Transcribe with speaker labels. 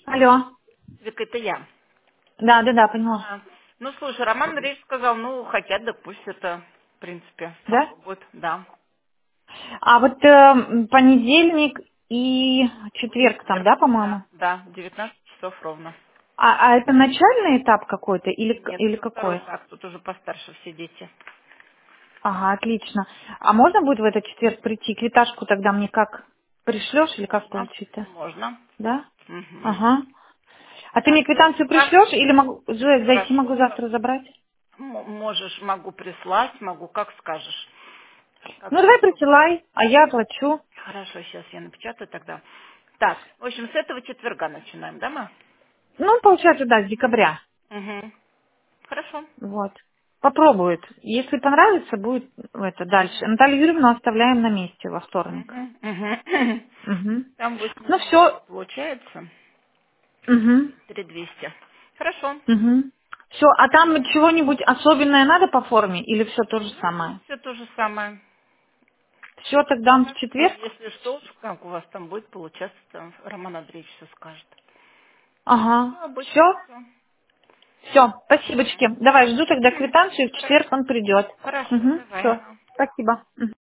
Speaker 1: Алло.
Speaker 2: Вика, это я.
Speaker 1: Да, поняла.
Speaker 2: А, ну, слушай, Роман Андреевич сказал, ну, хотят, да пусть это, в принципе,
Speaker 1: Да?
Speaker 2: попробуют, да.
Speaker 1: А вот понедельник и четверг там,
Speaker 2: Четверг,
Speaker 1: да,
Speaker 2: да,
Speaker 1: по-моему?
Speaker 2: да, 19 часов ровно.
Speaker 1: А это начальный этап какой-то
Speaker 2: Нет,
Speaker 1: или
Speaker 2: уже второй
Speaker 1: какой?
Speaker 2: этап, тут уже постарше все дети.
Speaker 1: Ага, отлично. А можно будет в этот четверг прийти? Квиташку тогда мне как пришлешь или как
Speaker 2: Можно,
Speaker 1: получить-то?
Speaker 2: можно.
Speaker 1: Да?
Speaker 2: Мгм.
Speaker 1: Ага. А ты
Speaker 2: Так,
Speaker 1: мне
Speaker 2: ну,
Speaker 1: квитанцию
Speaker 2: как?
Speaker 1: пришлешь или могу зайти могу
Speaker 2: Хорошо.
Speaker 1: завтра забрать?
Speaker 2: Можешь, могу прислать, могу, как скажешь. Как
Speaker 1: Ну давай
Speaker 2: тебе удобно.
Speaker 1: присылай, а я оплачу.
Speaker 2: Хорошо, сейчас я напечатаю тогда. Так, в общем, с этого четверга начинаем, да, мы?
Speaker 1: Ну, получается, да, с декабря.
Speaker 2: Угу. Хорошо.
Speaker 1: Вот. Попробует. Если понравится, будет это дальше. Наталью Юрьевну оставляем на месте во вторник.
Speaker 2: Мгм, мгм.
Speaker 1: Угу.
Speaker 2: Там
Speaker 1: Ну
Speaker 2: 8,5
Speaker 1: все.
Speaker 2: получается.
Speaker 1: Угу.
Speaker 2: 3,200. Хорошо.
Speaker 1: Угу. Все. А там чего-нибудь особенное надо по форме или все то же
Speaker 2: Ну,
Speaker 1: самое?
Speaker 2: все то же самое.
Speaker 1: Все тогда в
Speaker 2: Хорошо.
Speaker 1: четверг?
Speaker 2: Если что, как у вас там будет получаться, там Роман Андреевич все скажет.
Speaker 1: Ага.
Speaker 2: Ну, обычно
Speaker 1: Все?
Speaker 2: все.
Speaker 1: Все. Спасибочки. Давай, жду тогда квитанцию, в
Speaker 2: Хорошо.
Speaker 1: четверг он придет.
Speaker 2: Хорошо,
Speaker 1: Угу.
Speaker 2: давай.
Speaker 1: Все.
Speaker 2: Ага.
Speaker 1: Спасибо. Мгм.